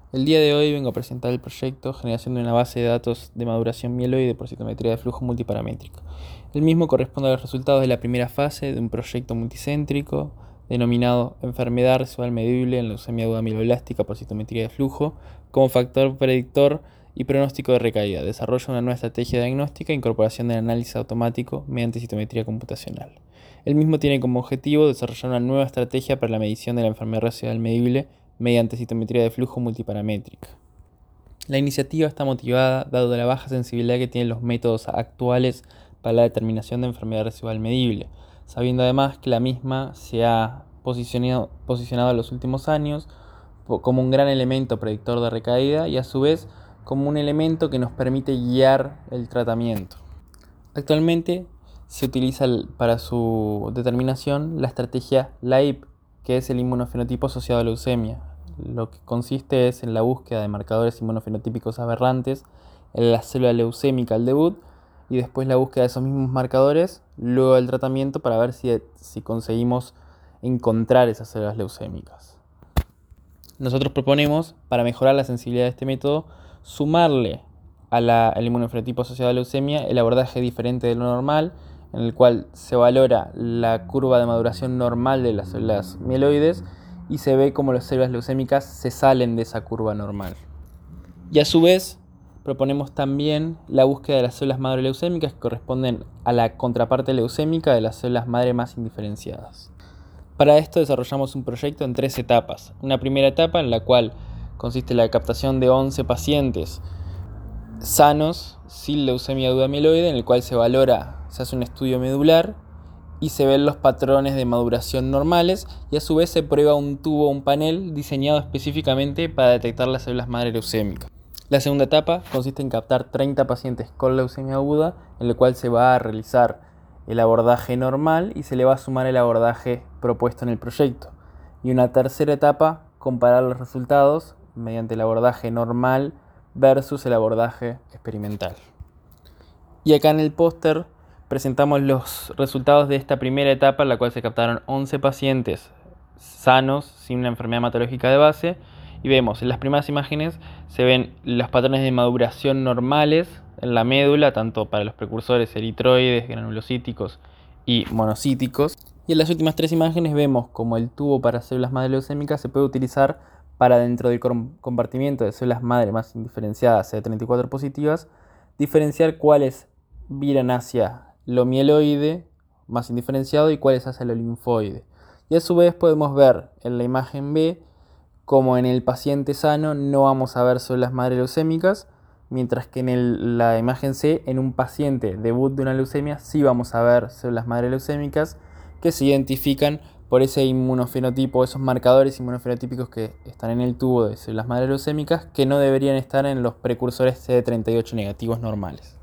El día de hoy vengo a presentar el proyecto Generación de una base de datos de maduración mieloide por citometría de flujo multiparamétrico. El mismo corresponde a los resultados de la primera fase de un proyecto multicéntrico denominado Enfermedad Residual Medible en Leucemia Aguda Mieloblástica por citometría de flujo como factor predictor y pronóstico de recaída. Desarrolla una nueva estrategia diagnóstica e incorporación del análisis automático mediante citometría computacional. El mismo tiene como objetivo desarrollar una nueva estrategia para la medición de la enfermedad residual medible mediante citometría de flujo multiparamétrica. La iniciativa está motivada dado la baja sensibilidad que tienen los métodos actuales para la determinación de enfermedad residual medible, sabiendo además que la misma se ha posicionado en los últimos años como un gran elemento predictor de recaída y a su vez como un elemento que nos permite guiar el tratamiento. Actualmente se utiliza para su determinación la estrategia LAIP, que es el inmunofenotipo asociado a leucemia. Lo que consiste es en la búsqueda de marcadores inmunofenotípicos aberrantes en la célula leucémica al debut y después la búsqueda de esos mismos marcadores luego del tratamiento para ver si conseguimos encontrar esas células leucémicas. Nosotros proponemos, para mejorar la sensibilidad de este método, sumarle al inmunofenotipo asociado a leucemia el abordaje diferente de lo normal, en el cual se valora la curva de maduración normal de las células mieloides y se ve cómo las células leucémicas se salen de esa curva normal. Y a su vez proponemos también la búsqueda de las células madre leucémicas que corresponden a la contraparte leucémica de las células madre más indiferenciadas. Para esto desarrollamos un proyecto en 3 etapas. Una primera etapa en la cual consiste en la captación de 11 pacientes sanos sin leucemia aguda mieloide, en el cual se hace un estudio medular y se ven los patrones de maduración normales y a su vez se prueba un tubo o un panel diseñado específicamente para detectar las células madre leucémicas. La segunda etapa consiste en captar 30 pacientes con leucemia aguda, en el cual se va a realizar el abordaje normal y se le va a sumar el abordaje propuesto en el proyecto. Y una tercera etapa, comparar los resultados mediante el abordaje normal versus el abordaje experimental. Y acá en el póster presentamos los resultados de esta primera etapa, en la cual se captaron 11 pacientes sanos sin una enfermedad hematológica de base, y vemos en las primeras imágenes se ven los patrones de maduración normales en la médula, tanto para los precursores eritroides, granulocíticos y monocíticos. Y en las últimas 3 imágenes vemos como el tubo para células madre leucémicas se puede utilizar para, dentro del compartimiento de células madre más indiferenciadas CD34 positivas, diferenciar cuáles viran hacia lo mieloide más indiferenciado y cuáles hacia lo linfoide. Y a su vez podemos ver en la imagen B como en el paciente sano no vamos a ver células madre leucémicas, mientras que en la imagen C, en un paciente debut de una leucemia, sí vamos a ver células madre leucémicas que se identifican por ese inmunofenotipo, esos marcadores inmunofenotípicos que están en el tubo de células madre leucémicas que no deberían estar en los precursores CD38 negativos normales.